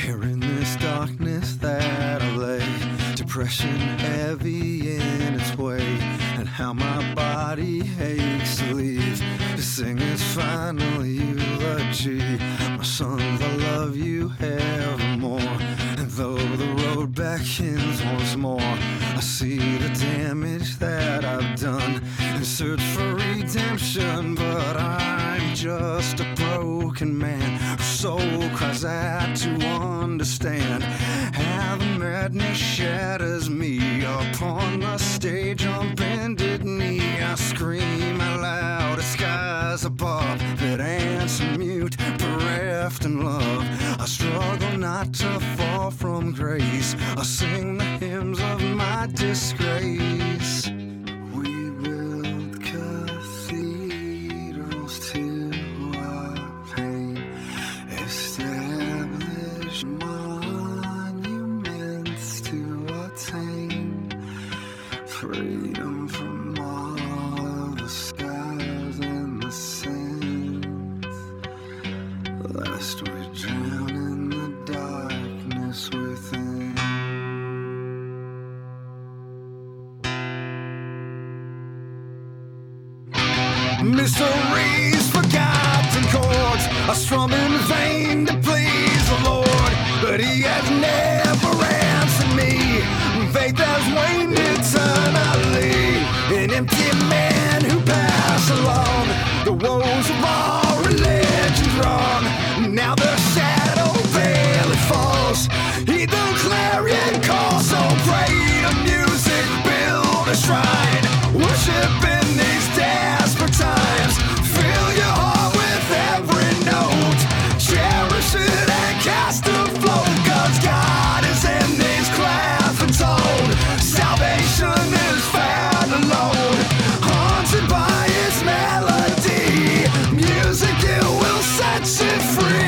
Here in this darkness that I lay, depression heavy in its way, and how my body aches to leave, to sing its final eulogy. My sons, I love you evermore, and though the road beckons once more, I see the damage that I've done and search for redemption. But I'm just a broken man whose soul cries out to understand how the madness shatters me. Upon the stage on bended knee, I scream out loud at skies above that answer mute, bereft in love. I struggle not to fall from grace, I sing the hymns of my disgrace. We build cathedrals to our pain, establish monuments to attain freedom from all of the skies and the sins, lest we drown in the darkness within. Miseries, forgotten chords, I strum in vain to please the Lord, but He has never answered me. Faith has waned eternally, an empty man who passed along the woes of all religions wrong. Now the shadow veil it falls, heed the clarion call, so pray to music, build a shrine, worship in these desperate times. Fill your heart with every note, cherish it and cast a float, 'cause God is in these clefts and told. Salvation is found alone, haunted by His melody. Music, it will set you free.